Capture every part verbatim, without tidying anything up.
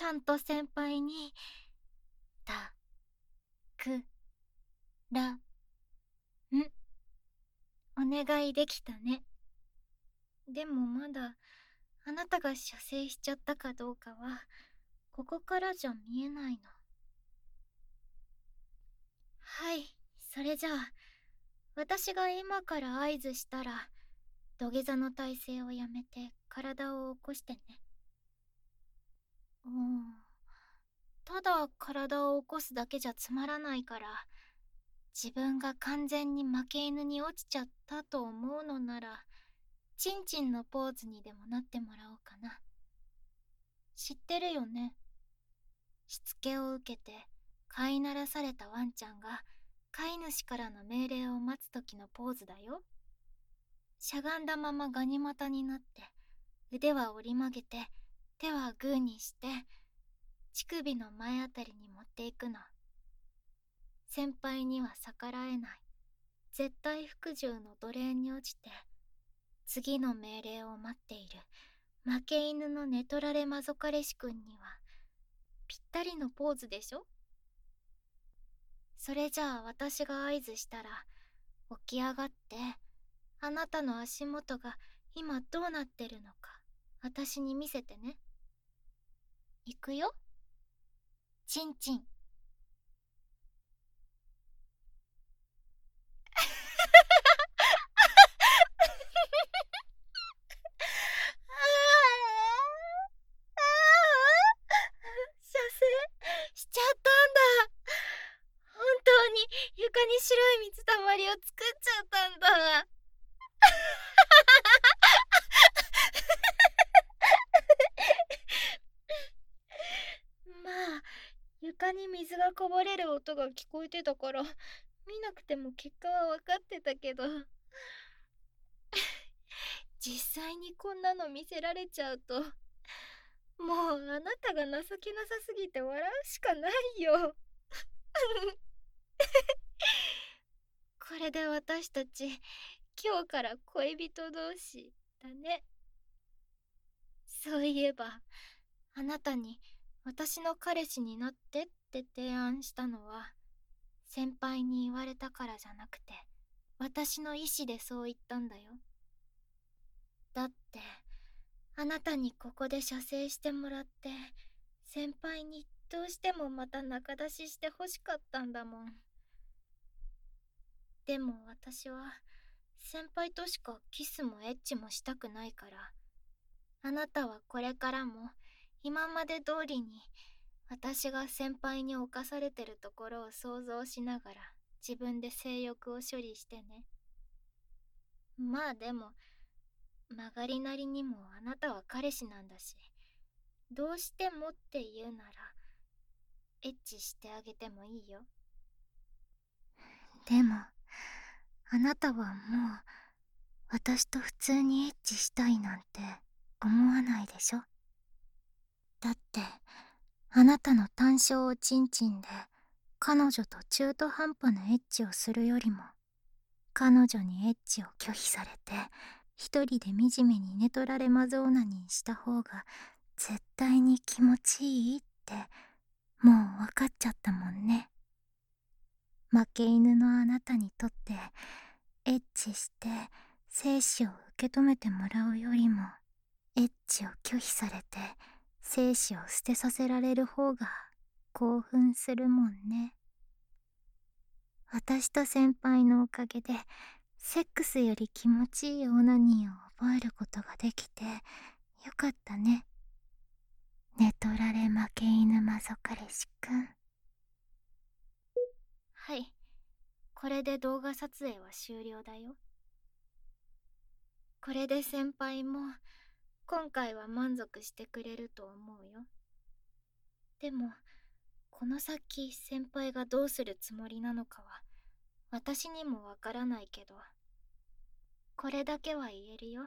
ちゃんと先輩にたくらんお願いできたね。でもまだあなたが射精しちゃったかどうかはここからじゃ見えないの。はい、それじゃあ私が今から合図したら土下座の体勢をやめて体を起こしてね。うん、ただ体を起こすだけじゃつまらないから、自分が完全に負け犬に落ちちゃったと思うのならチンチンのポーズにでもなってもらおうかな。知ってるよね。しつけを受けて飼いならされたワンちゃんが飼い主からの命令を待つ時のポーズだよ。しゃがんだままガニ股になって腕は折り曲げて手はグーにして乳首の前あたりに持っていくの。先輩には逆らえない絶対服従の奴隷に落ちて次の命令を待っている負け犬の寝取られまぞ彼氏くんにはぴったりのポーズでしょ。それじゃあ私が合図したら起き上がってあなたの足元が今どうなってるのか私に見せてね。いくよ。チンチン。射精しちゃったんだ。本当に床に白い水たまりを作っちゃったんだ。まあ床に水がこぼれる音が聞こえてたから見なくても結果は分かってたけど実際にこんなの見せられちゃうともうあなたが情けなさすぎて笑うしかないよこれで私たち今日から恋人同士だね。そういえばあなたに私の彼氏になってって提案したのは先輩に言われたからじゃなくて私の意思でそう言ったんだよ。だってあなたにここで射精してもらって先輩にどうしてもまた仲出ししてほしかったんだもん。でも私は先輩としかキスもエッチもしたくないから、あなたはこれからも今まで通りに私が先輩に侵されてるところを想像しながら自分で性欲を処理してね。まあでも曲がりなりにもあなたは彼氏なんだし、どうしてもって言うならエッチしてあげてもいいよ。でもあなたはもう私と普通にエッチしたいなんて思わないでしょ。だってあなたの単勝おちんちんで彼女と中途半端なエッチをするよりも彼女にエッチを拒否されて一人で惨めに寝取られマゾーナにした方が絶対に気持ちいいってもう分かっちゃったもんね。負け犬のあなたにとってエッチして精子を受け止めてもらうよりもエッチを拒否されて精子を捨てさせられる方が興奮するもんね。私と先輩のおかげでセックスより気持ちいいオナニーを覚えることができてよかったね。寝取られ負け犬マゾ彼氏くん。はい、これで動画撮影は終了だよ。これで先輩も今回は満足してくれると思うよ。でもこの先先輩がどうするつもりなのかは私にもわからないけど、これだけは言えるよ。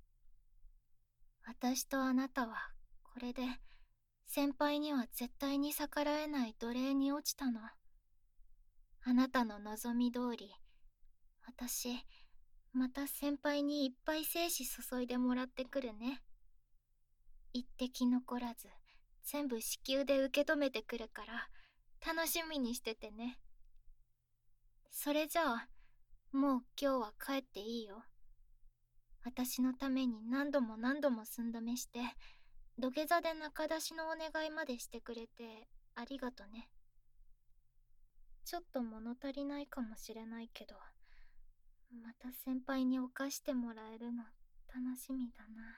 私とあなたはこれで先輩には絶対に逆らえない奴隷に落ちたの。あなたの望み通り私また先輩にいっぱい精子注いでもらってくるね。一滴残らず全部至急で受け止めてくるから楽しみにしててね。それじゃあもう今日は帰っていいよ。私のために何度も何度も寸止めして土下座で仲出しのお願いまでしてくれてありがとね。ちょっと物足りないかもしれないけど、また先輩に犯してもらえるの楽しみだな。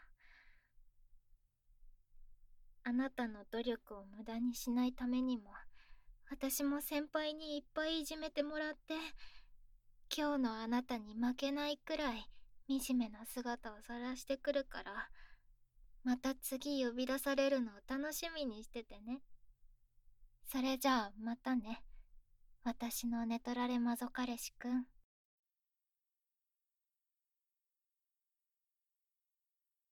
あなたの努力を無駄にしないためにも、私も先輩にいっぱいいじめてもらって、今日のあなたに負けないくらい惨めな姿を晒してくるから、また次呼び出されるのを楽しみにしててね。それじゃあまたね、私の寝取られ魔族彼氏くん。